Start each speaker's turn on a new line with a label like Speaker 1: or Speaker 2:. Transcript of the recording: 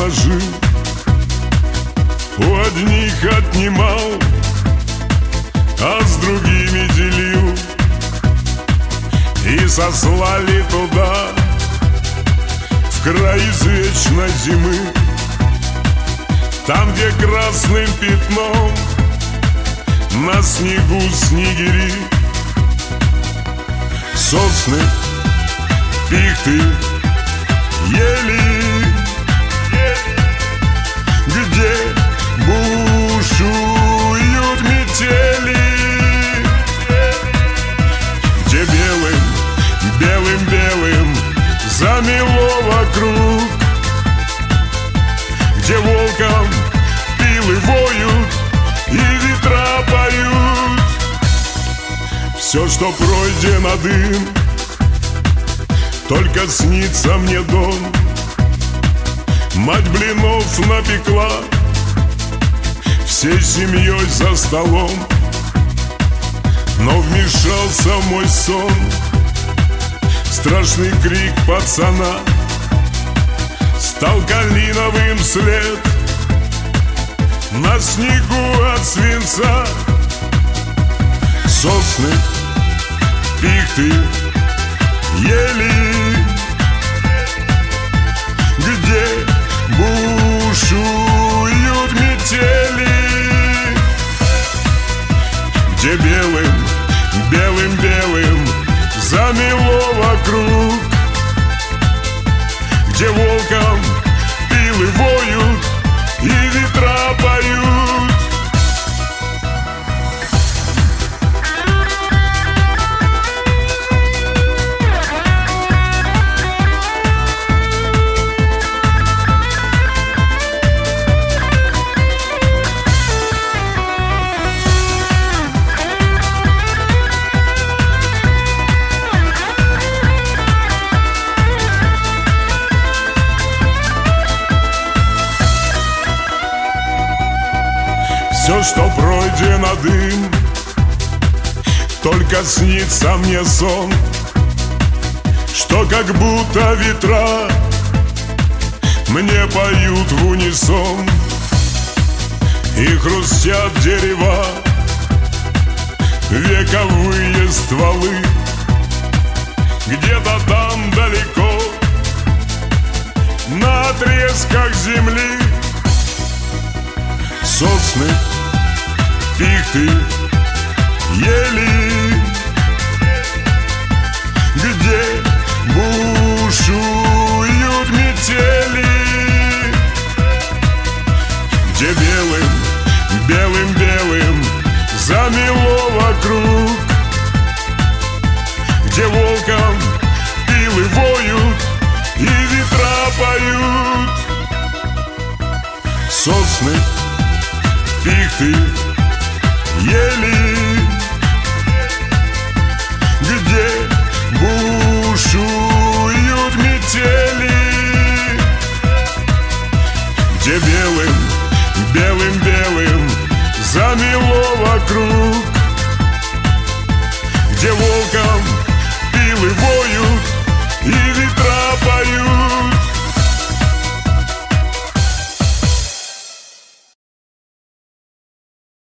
Speaker 1: беззаботно жил, у одних отнимал, а с другими делил. И сослали туда, в край извечной зимы, там, где красным пятном на снегу снегири. Сосны, пихты, ели, где бушуют метели, где белым замело вокруг, где волком пилы воют и ветра поют. Все, что пройдено дым, только снится мне дом. Мать блинов напекла, всей семьей за столом. Но вмешался в мой сон страшный крик пацана. Стал калиновым след на снегу от свинца. Сосны, пихты, ели, где бушуют метели, где белым замело вокруг, где волком пилы воют и ветра поют. Все, что пройдено дым, только снится мне сон, что как будто ветра мне поют в унисон. И хрустят дерева, вековые стволы, где-то там далеко на отрезках земли. Сосны, пихты, ели, где бушуют метели, где белым замело вокруг, где волком пилы воют и ветра поют. Сосны, пихты, ели, где бушуют метели, где белым замело вокруг, где